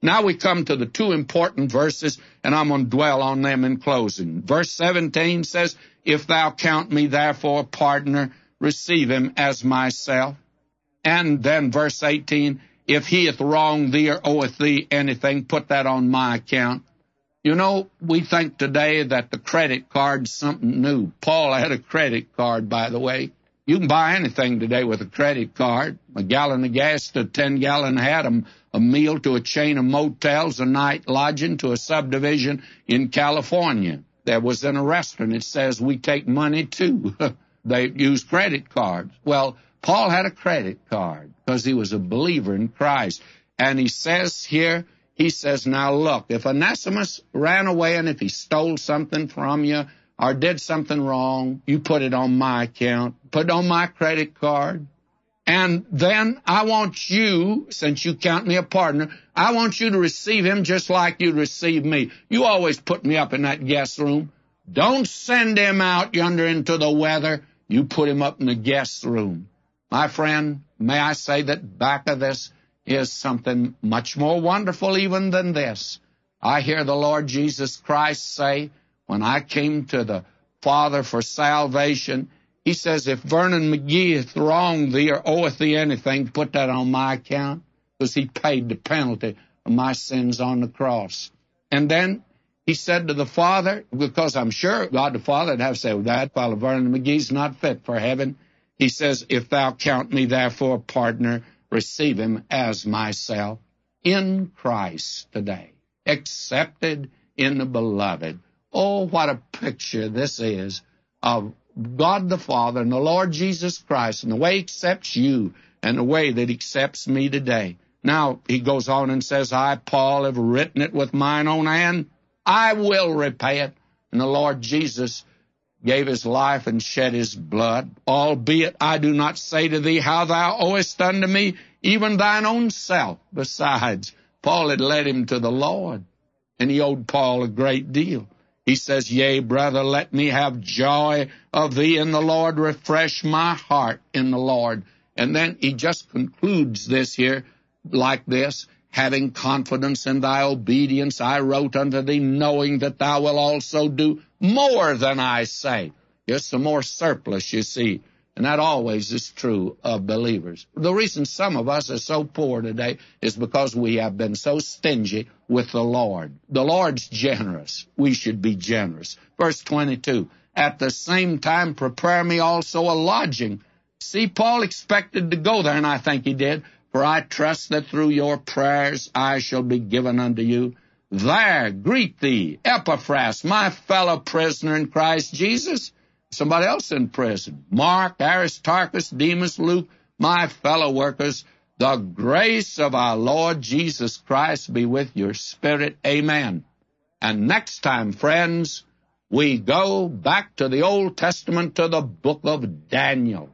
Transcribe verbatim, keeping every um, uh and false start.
Now we come to the two important verses, and I'm going to dwell on them in closing. Verse seventeen says, if thou count me therefore a partner, receive him as myself. And then verse eighteen, if he hath wronged thee or oweth thee anything, put that on my account. You know, we think today that the credit card's something new. Paul had a credit card, by the way. You can buy anything today with a credit card. A gallon of gas to a ten-gallon hat, a, a meal to a chain of motels, a night lodging to a subdivision in California. There was in a restaurant, it says, we take money too. They use credit cards. Well, Paul had a credit card because he was a believer in Christ. And he says here, he says, now look, if Onesimus ran away and if he stole something from you or did something wrong, you put it on my account, put it on my credit card. And then I want you, since you count me a partner, I want you to receive him just like you receive me. You always put me up in that guest room. Don't send him out yonder into the weather. You put him up in the guest room. My friend, may I say that back of this is something much more wonderful even than this. I hear the Lord Jesus Christ say, when I came to the Father for salvation, he says, if Vernon McGee hath wronged thee or oweth thee anything, put that on my account, because he paid the penalty of my sins on the cross. And then he said to the Father, because I'm sure God the Father would have said, that fellow Vernon McGee's not fit for heaven. He says, if thou count me therefore a partner, receive him as myself in Christ today, accepted in the beloved. Oh, what a picture this is of God the Father and the Lord Jesus Christ and the way he accepts you and the way that he accepts me today. Now, he goes on and says, I, Paul, have written it with mine own hand. I will repay it. And the Lord Jesus gave his life and shed his blood. Albeit I do not say to thee how thou owest unto me, even thine own self. Besides, Paul had led him to the Lord, and he owed Paul a great deal. He says, yea, brother, let me have joy of thee in the Lord. Refresh my heart in the Lord. And then he just concludes this here like this. Having confidence in thy obedience, I wrote unto thee, knowing that thou wilt also do more than I say. Just some more surplus, you see. And that always is true of believers. The reason some of us are so poor today is because we have been so stingy with the Lord. The Lord's generous. We should be generous. Verse twenty-two, at the same time prepare me also a lodging. See, Paul expected to go there, and I think he did. For I trust that through your prayers I shall be given unto you. There greet thee, Epaphras, my fellow prisoner in Christ Jesus. Somebody else in prison. Mark, Aristarchus, Demas, Luke, my fellow workers. The grace of our Lord Jesus Christ be with your spirit. Amen. And next time, friends, we go back to the Old Testament, to the book of Daniel.